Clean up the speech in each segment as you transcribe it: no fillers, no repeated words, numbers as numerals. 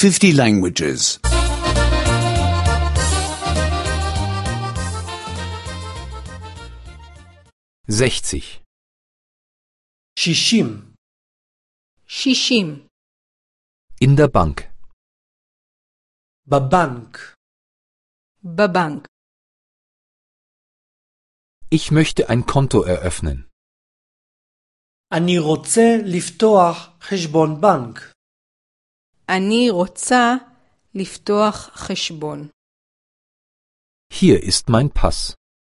50 languages. 60. 60. 60. In der Bank. בבנק. בבנק. Ich möchte ein Konto eröffnen. אני רוצה לפתוח חשבון בנק. אני רוצה לפתוח חשבון. Hier ist mein Pass.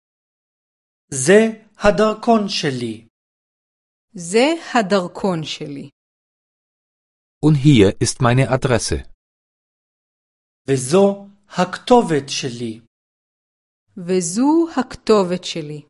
זה הדרכון שלי. זה הדרכון שלי. Und hier ist meine Adresse. וזו הכתובת שלי. וזו הכתובת שלי.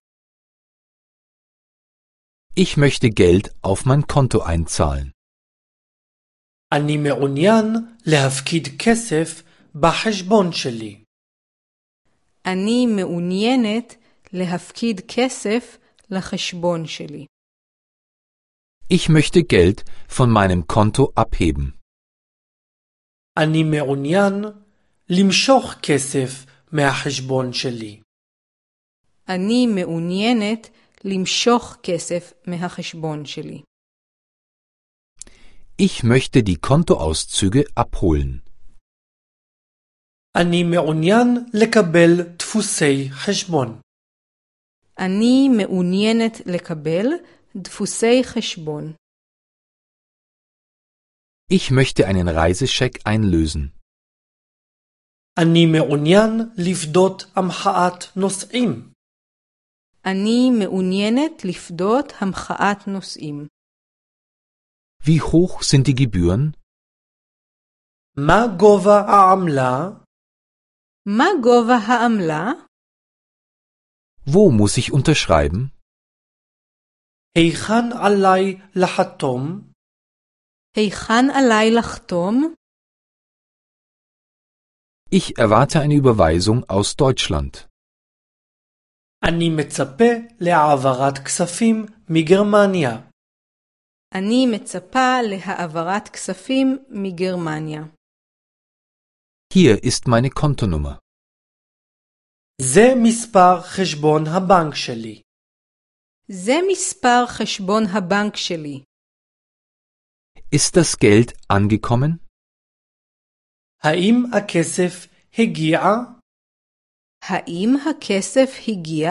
Ich möchte Geld auf mein Konto einzahlen. אני מעוניין להפקיד כסף בחשבון שלי. אני מעוניינת להפקיד כסף לחשבון שלי. Ich möchte Geld von meinem Konto abheben. אני מעוניין למשוך כסף מהחשבון שלי. אני מעוניינת למשוך כסף מהחשבון שלי. Ich möchte die Kontoauszüge abholen. אני מעוניין לקבל דפוסי חשבון. אני מעוניינת לקבל דפוסי חשבון. Ich möchte einen Reisescheck einlösen. אני מעוניין לפדות המחאת נוסעים. אני מעוניינת לפדות המחאת נוסעים. Wie hoch sind die Gebühren? מה גובה העמלה? מה גובה העמלה? Wo muss ich unterschreiben? היכן עליי לחתום? היכן עליי לחתום? Ich erwarte eine Überweisung aus Deutschland. אני מצפה להעברת כספים מגרמניה. אני מצפה להעברת כספים מגרמניה. Hier ist meine Kontonummer. זה מספר חשבון הבנק שלי. זה מספר חשבון הבנק שלי. Ist das Geld angekommen? האם הכסף הגיע? האם הכסף הגיע?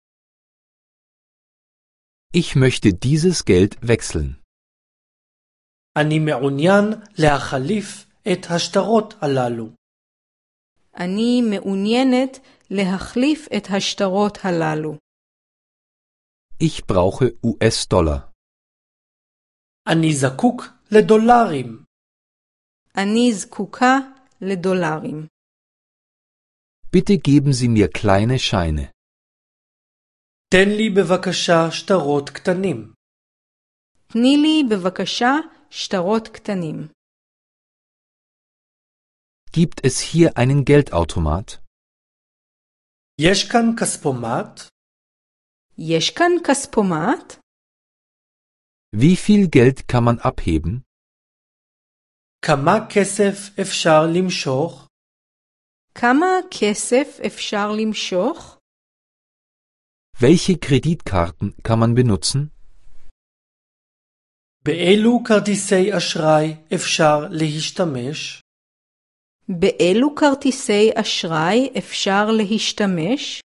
Ich möchte dieses Geld wechseln. אני מעוניין להחליף את השטרות הללו. אני מעוניינת להחליף את השטרות הללו. Ich brauche US-Dollar. אני זקוק לדולרים. אני זקוקה לדולרים. Bitte geben Sie mir kleine Scheine. תן לי בבקשה שטרות קטנים. תני לי בבקשה שטרות קטנים. Gibt es hier einen Geldautomat? יש כאן כספומט? יש כאן כספומט? Wie viel Geld kann man abheben? כמה כסף אפשר למשוך? כמה כסף אפשר למשוך? Welche Kreditkarten kann man benutzen? באילו כרטיסי אשראי אפשר להשתמש? באילו כרטיסי אשראי אפשר להשתמש?